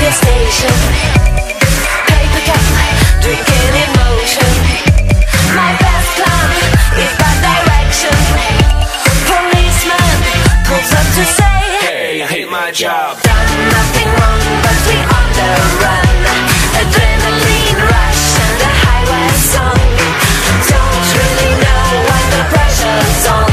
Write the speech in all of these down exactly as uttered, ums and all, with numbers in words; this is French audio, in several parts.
radio station. Paper cup, drinking emotion. My best plan is bad direction. Policeman pulls up to say, hey, I hate my job. Done nothing wrong, but we on the run. Adrenaline rush and a highway song. Don't really know why the pressure's on.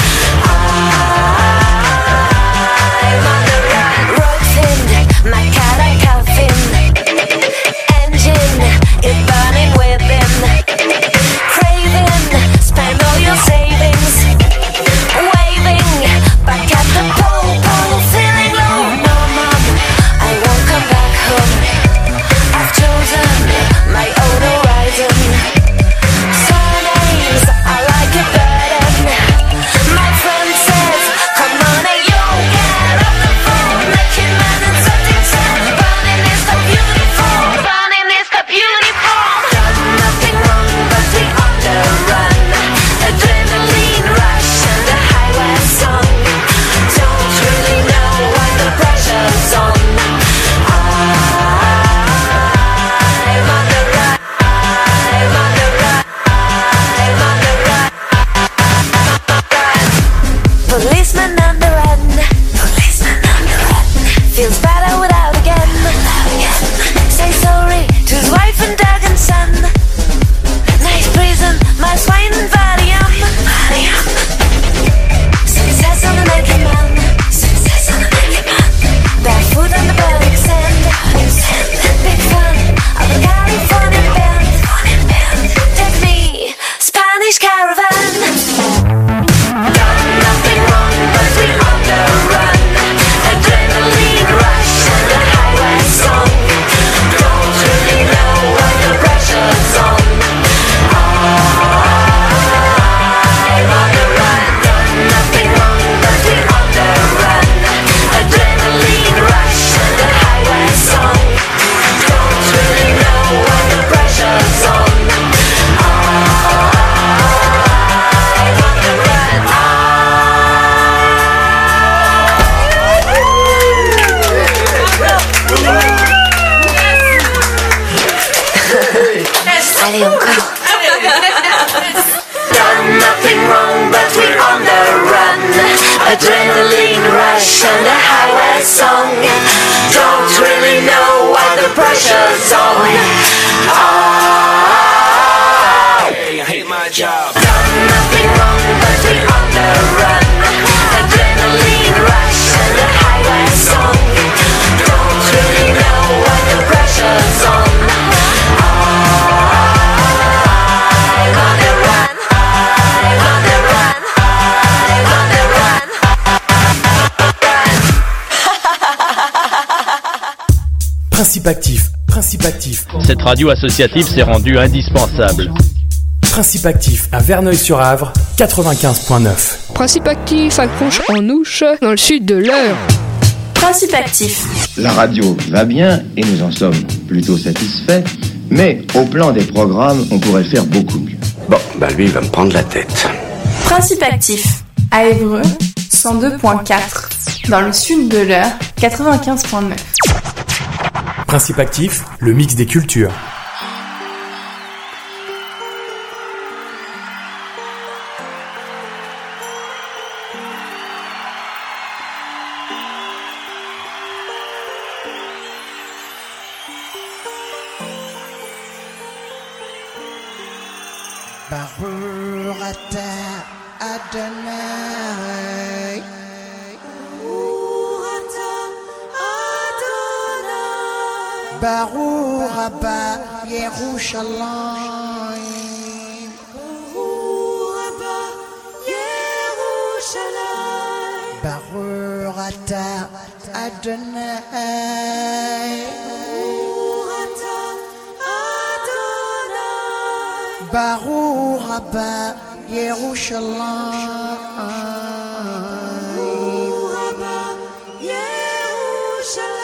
I'm on the run. Ropes in, my cat and coffin. Engine is burning within. Craving, spend all your savings. Waving, back at the pole, pole, feeling low. No, mom, I won't come back home. I've chosen my own horizon. Surnames, I like it better. My friend says, come on, hey, yo, get off the phone. Naked man in setting sun. Burning is so beautiful. Burning is so beautiful. Done nothing wrong, but we on the run. Adrenaline rush and a highway song. Don't really know why the pressure's on. I'm on the run. I'm on the run. I'm on the run. Policeman on the run. Policeman on the run. Feels better without again. Say sorry to his wife and dog and son. Nice prison, my swine and Valium. Success on the naked man. Success on the naked man. Barefoot on the burning sand. Big fan of the California band. Take me, Spanish caravan. Done nothing wrong, but we on the run. Adrenaline rush and a highway song. Don't really know what the pressure's on. I'm on the run. Done nothing wrong, but we on the run. Adrenaline rush and a highway song. Don't really know what the pressure's on. I'm on the run. Allez, encore. Done nothing wrong, but we're on the run. Adrenaline rush and a highway song. Don't really know why the pressure's on. Hey, I hate my job. Done nothing wrong, but we're on the run. Adrenaline rush and a highway song. Don't really know why the pressure's on. I'm on the run. I'm on the run. I'm on the run. Principe actif, principe actif. Cette radio associative s'est rendue indispensable. Principe actif à Verneuil-sur-Avre, quatre-vingt-quinze virgule neuf. Principe actif à Conches-en-Ouche, dans le sud de l'Eure. Principe actif. La radio va bien et nous en sommes plutôt satisfaits, mais au plan des programmes, on pourrait faire beaucoup mieux. Bon, bah lui, il va me prendre la tête. Principe actif à Évreux, cent deux virgule quatre. Dans le sud de l'Eure, quatre-vingt-quinze virgule neuf. Principe actif, le mix des cultures. Barurata Adonai. Barou Rabba Yerushalayim. Barou Rata Adonai. Barou Rabba Yerushalayim.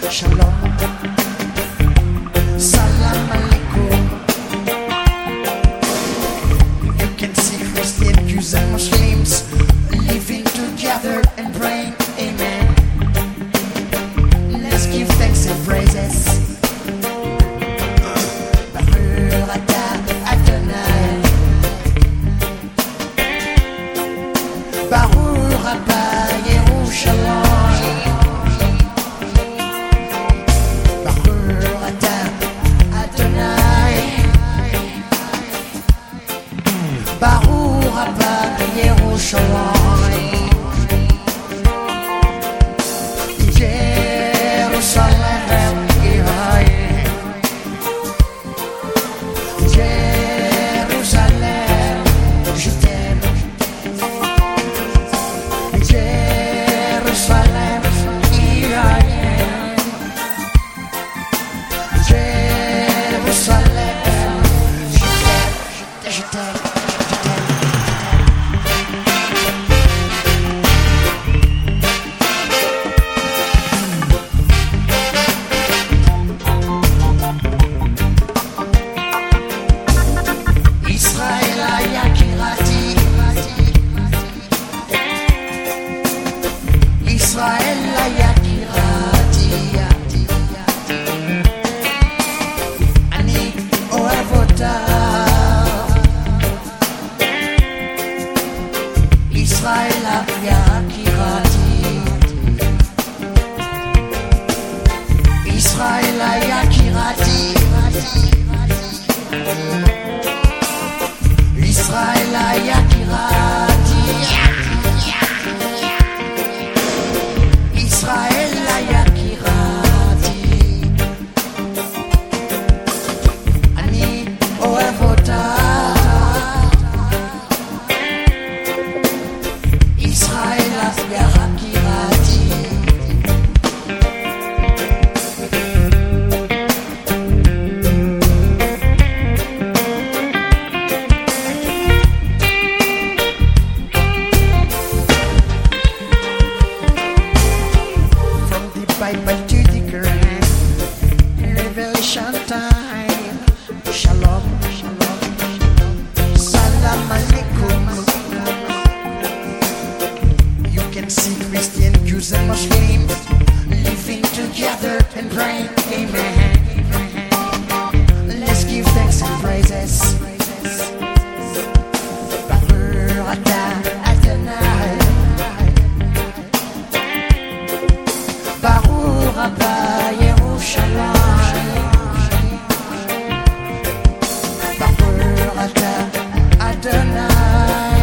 Shalom, salam alaikum. You can see Christian Jews and Muslims living together and praying, amen. Let's give thanks and praises. Baruch atah Adonai. Baruch Rabba Yerushalayim. Baruch atah Adonai. Baruch Rabba Yerushalayim. Jerusalem, Jérusalem, je t'aime. Jérusalem, Israël. Jérusalem, je t'aime, je t'aime, je t'aime. Israël Yakirati, Israël Yakirati, Ani Oevota, Israël Yakirati, Israël Yakirati. Israël Yakirati, Israël Yakirati, Ani Oevota, Israël Yakirati. Bible to the Quran, Revelation time. Shalom, shalom, salam alaikum. You can see Christian, Jews and Muslims living together and praying, amen. Let's give thanks and praises. Baruch atah Adonai. Baruch Rabba Yerushalayim. Baruch atah Adonai.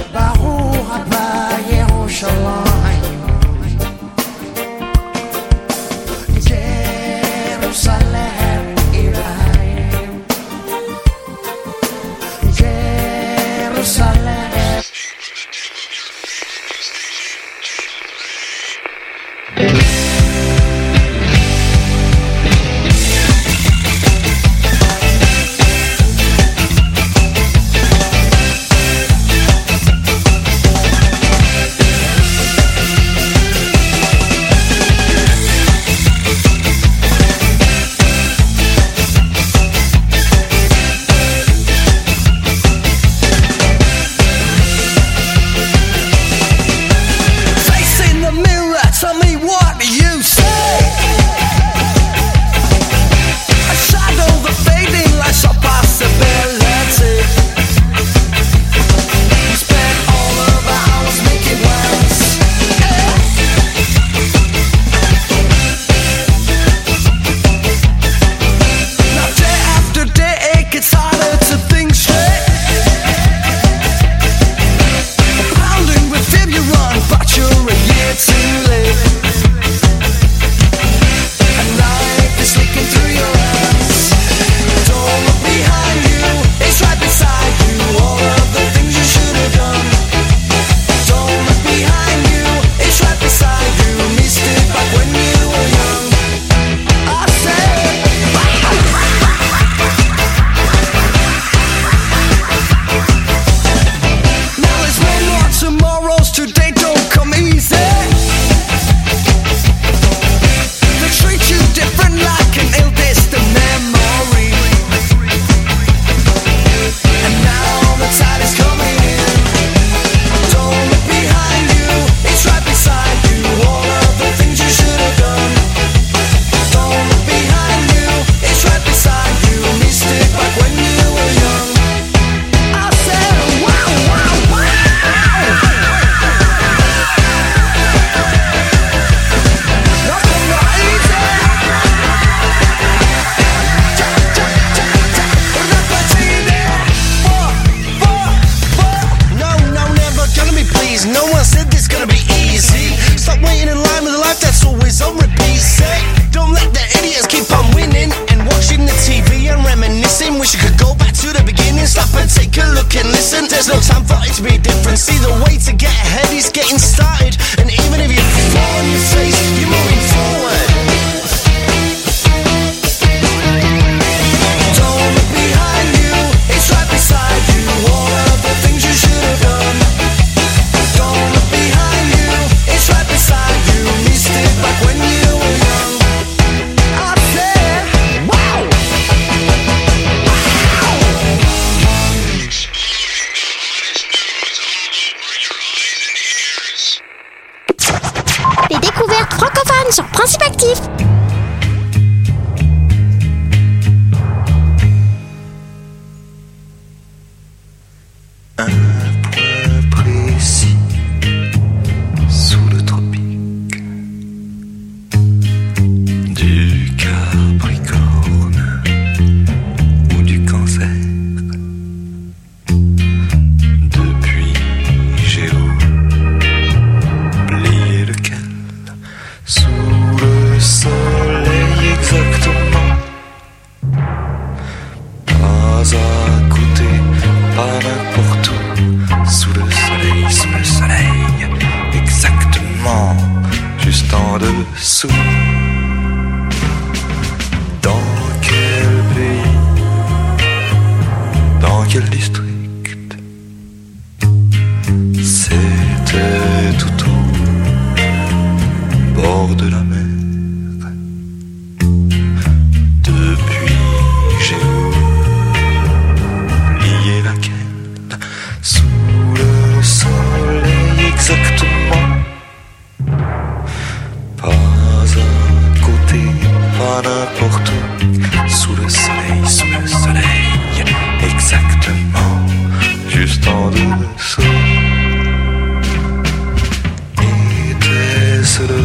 Baruch Rabba Yerushalayim. to be different. See the way to get ahead is getting started. And even if you fall on your face, you're moving forward. Don't look behind you, it's right beside you. All of the things you should have done. Don't look behind you, it's right beside you. Missed it back when you were young. I said, wow! Les découvertes francophones sur Principe Actif. Un point précis sous le tropique du Capricorne ou du Cancer. Depuis j'ai oublié lequel. Sous le soleil exactement. Pas à côté, pas n'importe où. Sous le soleil, sous le soleil, exactement, juste en dessous. Dans quel pays, dans quel district? C'était tout au bord de la mer. Depuis j'ai oublié laquelle. Sous le soleil exactement. Pas à côté, pas n'importe où. Sous le soleil, sous le soleil, exactement, juste en dessous. Était-ce le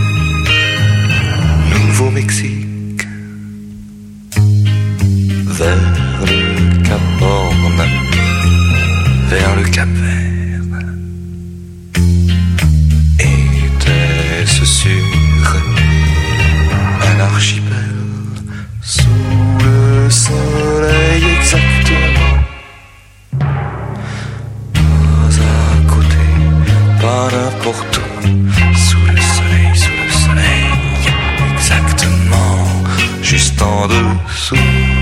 Nouveau-Mexique? Vers le Cap Horn, vers le Cap Vert. Était-ce sur un archipel? Sous le soleil exactement. Pas à côté, pas n'importe où. Sous le soleil, sous le soleil, exactement, juste en dessous.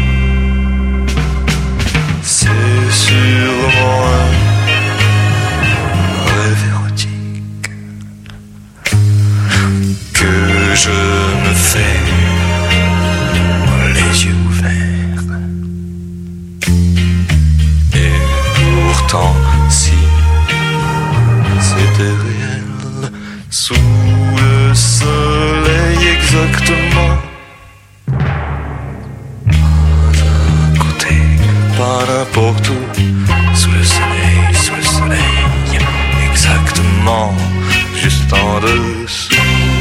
C'est sûrement un rêve érotique que je me fais les yeux ouverts. Et pourtant, si c'était réel, sous le soleil exactement. Pas n'importe où, sous le soleil, sous le soleil, exactement, juste en dessous.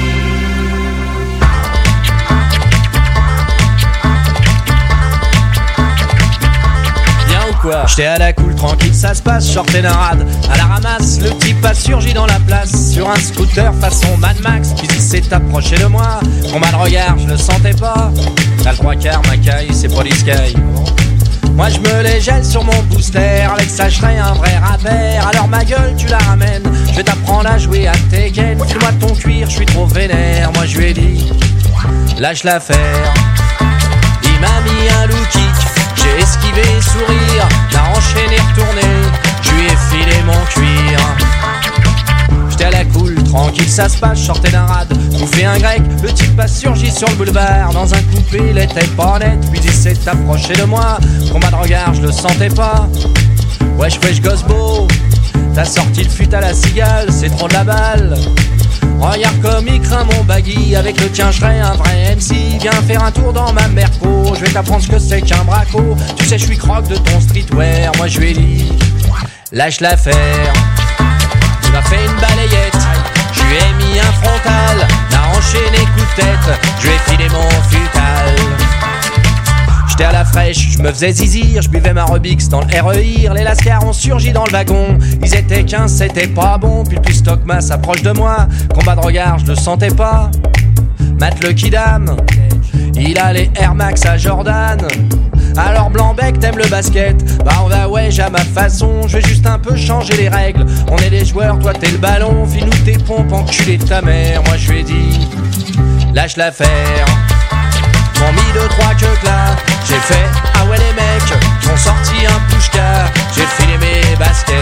Bien ou quoi? J'étais à la cool, tranquille, ça se passe, sortais d'un rad. À la ramasse, le type a surgi dans la place. Sur un scooter façon Mad Max, puis il s'est approché de moi. Mon mal regard, je le sentais pas. T'as le trois quarts, ma caille, c'est pas Sky. Moi je me les gèle sur mon booster. Avec ça je serais un vrai rappeur. Alors ma gueule tu la ramènes. Je vais t'apprendre à jouer à Tekken. File-moi ton cuir, je suis trop vénère. Moi je lui ai dit lâche l'affaire. Il m'a mis un low kick. J'ai esquivé sourire. L'a enchaîné retourné. Je lui ai filé mon cuir. J'étais à la cool, tranquille ça se passe. Je sortais d'un rad, bouffé un grec. Le type a surgi sur le boulevard. Dans un coupé il était pas net. Puis il s'est approché de moi. Combat de regard je le sentais pas. Wesh wesh gosse beau. T'as sorti le fut à la cigale. C'est trop de la balle. Regarde comme il craint mon baggy. Avec le tien je serais un vrai M C. Viens faire un tour dans ma Merco. Je vais t'apprendre ce que c'est qu'un braco. Tu sais je suis croque de ton streetwear. Moi je lui ai dit lâche l'affaire. Il m'a fait une balayette, je lui ai mis un frontal, l'a enchaîné coup de tête, je lui ai filé mon futal. J'étais à la fraîche, je me faisais zizir, je buvais ma Rubix dans le R E I. Les lascars ont surgi dans le wagon, ils étaient quinze, c'était pas bon. Puis le plus stockma s'approche de moi, combat de regard, je le sentais pas. Matt le Kidam, il a les Air Max à Jordan. Alors Blanc-Bec, t'aimes le basket? Bah on va ouais, j'ai à ma façon. Je vais juste un peu changer les règles. On est des joueurs, toi t'es le ballon. File-nous tes pompes, enculé de ta mère. Moi je lui ai dit, lâche l'affaire. M'ont mis deux, trois que là. J'ai fait, ah ouais les mecs, ils ont sorti un pouchka. J'ai filé mes baskets.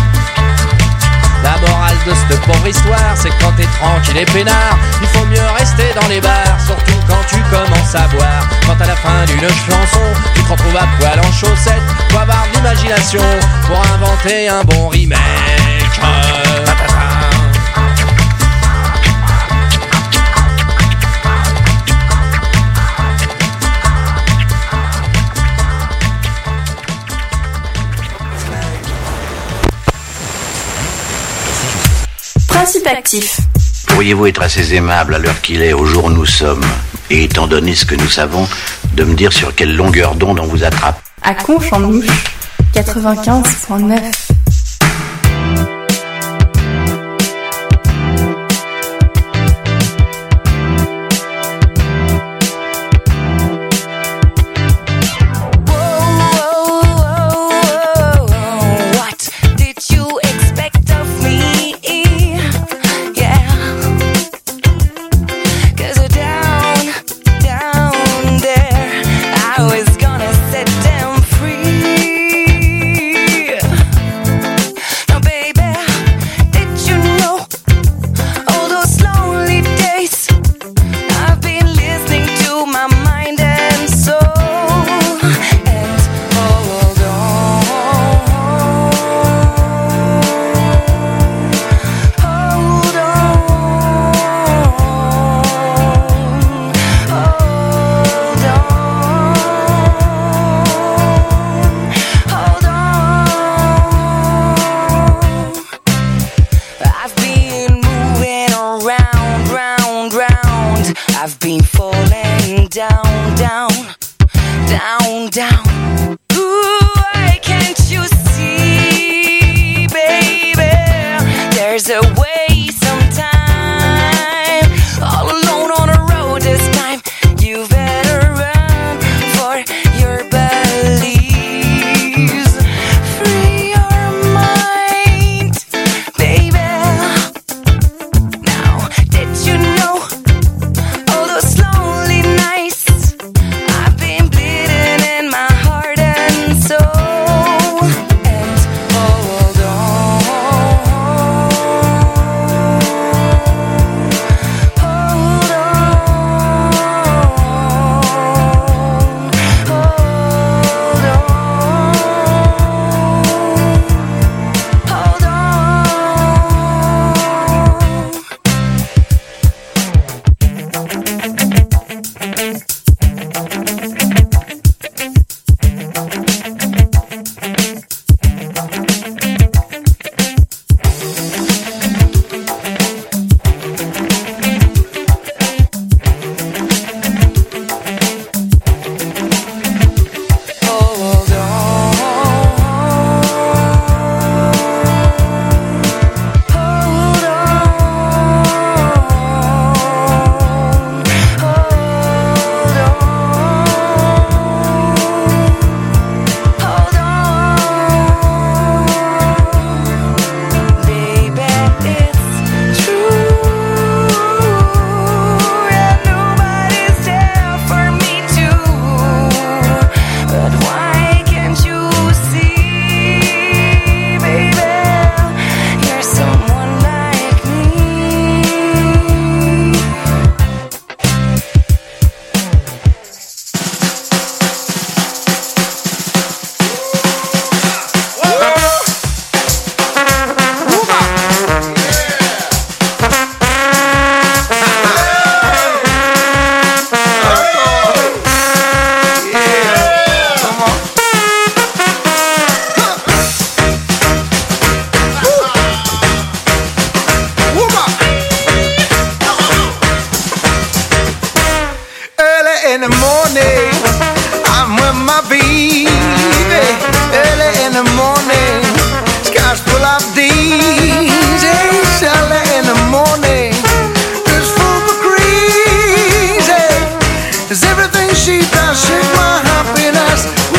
La morale de cette pauvre histoire, c'est que quand t'es tranquille et peinard, il faut mieux rester dans les bars, surtout quand tu commences à boire. Quand à la fin d'une chanson, tu te retrouves à poil en chaussettes, faut avoir de l'imagination pour inventer un bon remake. Principe actif. Pourriez-vous être assez aimable à l'heure qu'il est, au jour où nous sommes, et étant donné ce que nous savons, de me dire sur quelle longueur d'onde on vous attrape? À Conche-en-Ouche, quatre-vingt-quinze point neuf. She does shake my happiness.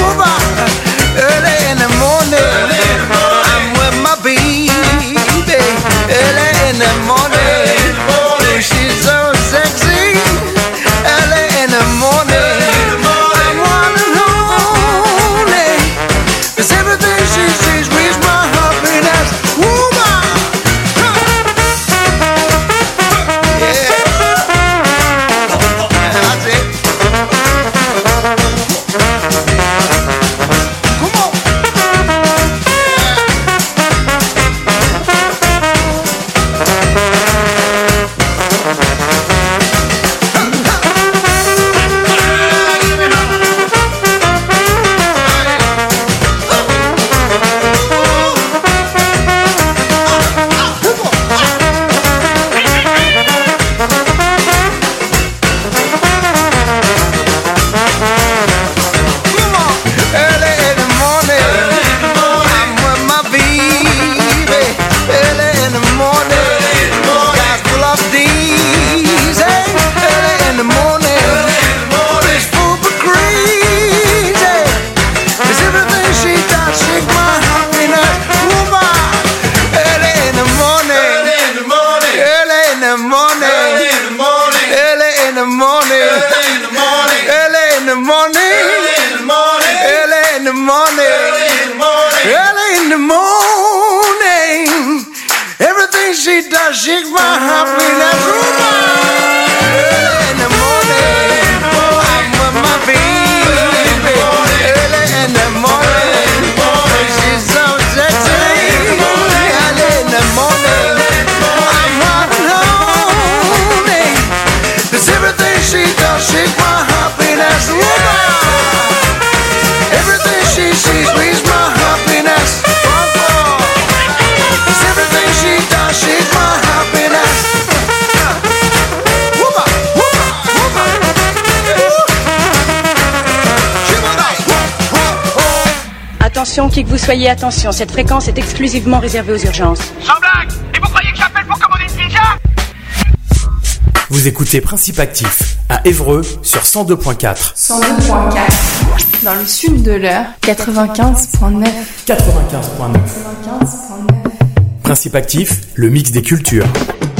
she does, she's my happiness. In the morning, I'm with my baby. Early in the morning, she's so sexy. Early in the morning, I'm running home. 'Cause everything she does, she's my happiness. Everything she sees, she's my happiness. Everything she does, she's my happiness. Whoop-a, whoop-a, whoop-a. Attention, qui que vous soyez, attention, cette fréquence est exclusivement réservée aux urgences. Sans blague! Et vous croyez que j'appelle pour commander une pizza? Vous écoutez Principe Actif à Évreux sur cent deux point quatre. cent deux point quatre. Dans le sud de l'heure, quatre-vingt-quinze point neuf. quatre-vingt-quinze point neuf. quatre-vingt-quinze point neuf. Principe Actif, le mix des cultures.